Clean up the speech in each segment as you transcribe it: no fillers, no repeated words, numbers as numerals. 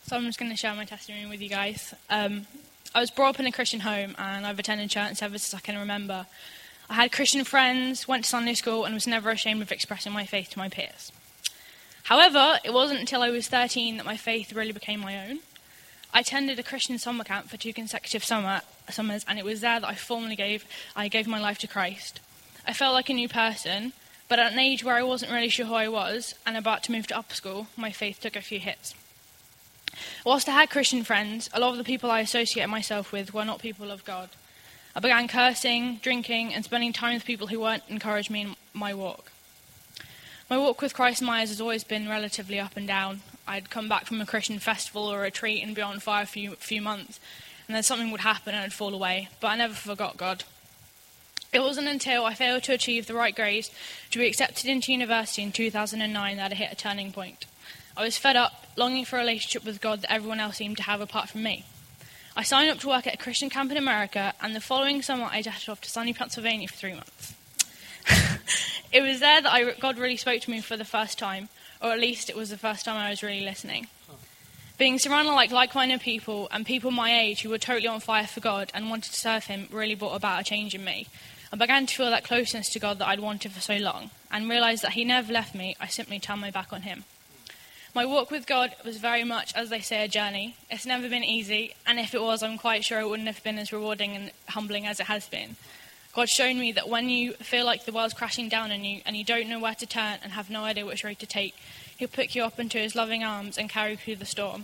So I'm just going to share my testimony with you guys. I was brought up in a Christian home, and I've attended church ever since I can remember. I had Christian friends, went to Sunday school, and was never ashamed of expressing my faith to my peers. However, it wasn't until I was 13 that my faith really became my own. I attended a Christian summer camp for 2 consecutive summers, and it was there that I gave my life to Christ. I felt like a new person, but at an age where I wasn't really sure who I was, and about to move to upper school, my faith took a few hits. Whilst I had Christian friends, a lot of the people I associated myself with were not people of God. I began cursing, drinking, and spending time with people who weren't encouraging me in my walk. My walk with Christ in my eyes has always been relatively up and down. I'd come back from a Christian festival or retreat and be on fire for a few months, and then something would happen and I'd fall away, but I never forgot God. It wasn't until I failed to achieve the right grades to be accepted into university in 2009 that I hit a turning point. I was fed up, longing for a relationship with God that everyone else seemed to have apart from me. I signed up to work at a Christian camp in America, and the following summer I dashed off to sunny Pennsylvania for 3 months. It was there that God really spoke to me for the first time, or at least it was the first time I was really listening. Being surrounded by like-minded people and people my age who were totally on fire for God and wanted to serve him really brought about a change in me. I began to feel that closeness to God that I'd wanted for so long, and realised that he never left me. I simply turned my back on him. My walk with God was very much, as they say, a journey. It's never been easy, and if it was, I'm quite sure it wouldn't have been as rewarding and humbling as it has been. God's shown me that when you feel like the world's crashing down on you and you don't know where to turn and have no idea which road to take, he'll pick you up into his loving arms and carry you through the storm.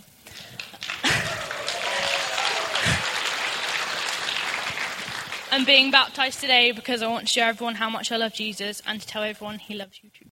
I'm being baptised today because I want to show everyone how much I love Jesus and to tell everyone he loves you too.